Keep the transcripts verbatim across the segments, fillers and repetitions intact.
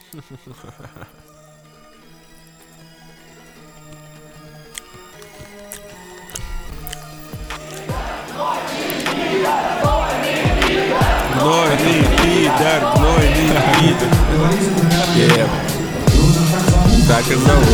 Гнойный пидор, гнойный пидор. Yeah. Так и зовут,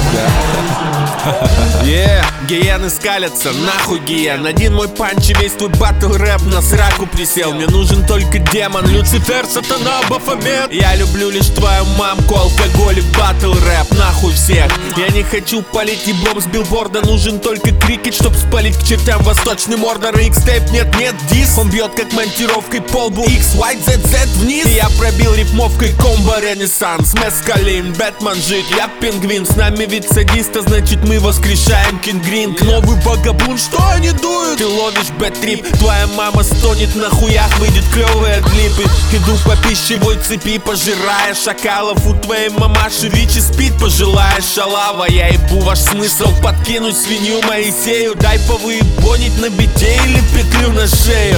да. Yeah. Гиены скалятся, нахуй гиен. Один мой панч и весь твой батл рэп на сраку присел. Мне нужен только демон, Люцифер, сатана, Бафомет. Я люблю лишь твою мамку, алкоголь и батл рэп, нахуй всех. Я не хочу палить еблом с билборда, нужен только крикет, чтоб спалить к чертям восточный мордор. Икс-тейп, нет, нет, дис. Он бьет как монтировкой по лбу, X, Y, Z, Z вниз. И я пробил рифмовкой комбо ренессанс. Мескалин, Бэтмен жить, я пингвин. С нами вид садиста, значит мы воскрешаем Кингрин. Новый вагабун, что они дуют? Ты ловишь бэт-трип, твоя мама стонет, на хуях выйдет клевые клипы. Иду по пищевой цепи, пожирая шакалов. У твоей мамаши Вичи спит, пожилая шалава. Я ебу ваш смысл, подкинуть свинью Моисею. Дай повыебонить на бите или петлю на шею.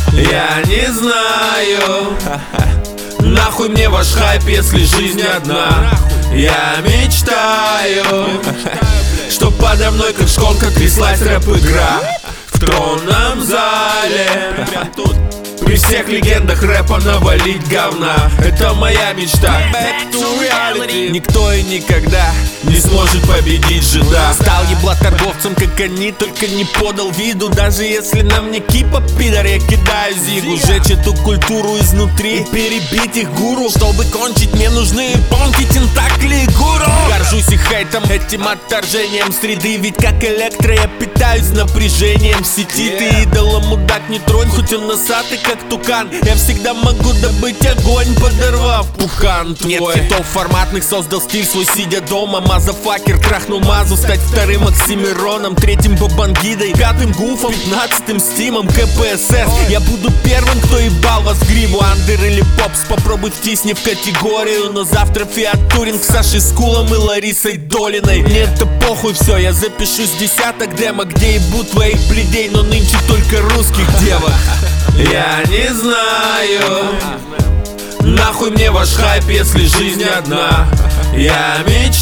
Я не знаю, нахуй мне ваш хайп, если жизнь одна. Я мечтаю, что подо мной как шконка тряслась рэп-игра в тронном зале. При всех легендах рэпа навалить говна. Это моя мечта. Back to reality. Никто и никогда не сможет победить жида. Стал еблоторговцем, как они, только не подал виду. Даже если на мне кипа, пидор, я кидаю зигу. Сжечь эту культуру изнутри и перебить их гуру. Чтобы кончить, мне нужны понки, тентакли и гуру. Горжусь их хейтом, этим отторжением среды. Ведь как электро я питаюсь напряжением в сети. Ты идола, мудак, не тронь, хоть он носатый как тукан. Я всегда могу добыть огонь, подорвав пухан твой. Нет хитов форматных, создал стиль свой сидя дома. Мазафакер трахнул мазу, стать вторым Оксимироном, третьим Бабангидой, пятым Гуфом, пятнадцатым Стимом, КПСС. Я буду первым, кто ебал вас в гриву. Андер или попс, попробуй втисни в категорию. Но завтра Фиат Туринг с Сашей Скулом и Ларисой Долиной. Мне это похуй, все, я запишу с десяток демо, где ебу твоих бледей, но нынче только русских девок. Я не знаю, нахуй мне ваш хайп, если жизнь одна. Я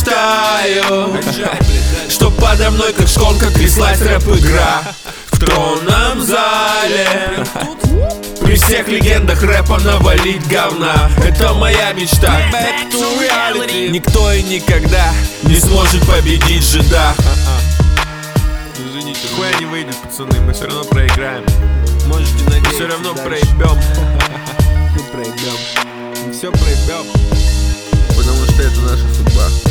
мечтаю, что подо мной как шконка тряслась рэп-игра в тронном зале. При всех легендах рэпа навалить говна. Это моя мечта. Back to reality. Никто и никогда не сможет победить жида. Извините, хуя не выйдет, пацаны, мы все равно проиграем. Можете надеяться, все равно проебем. Мы проебем. Мы все проебем. Потому что это наша судьба.